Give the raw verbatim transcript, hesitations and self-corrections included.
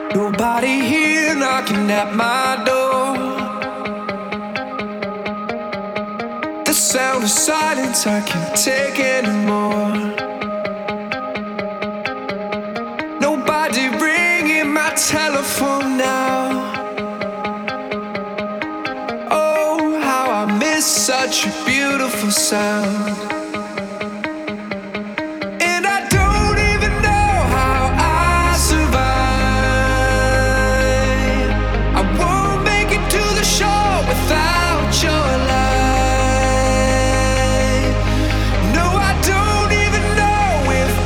Nobody here knocking at my door. The sound of silence I can't take anymore. Nobody ringing my telephone now. Oh, how I miss such a beautiful sound.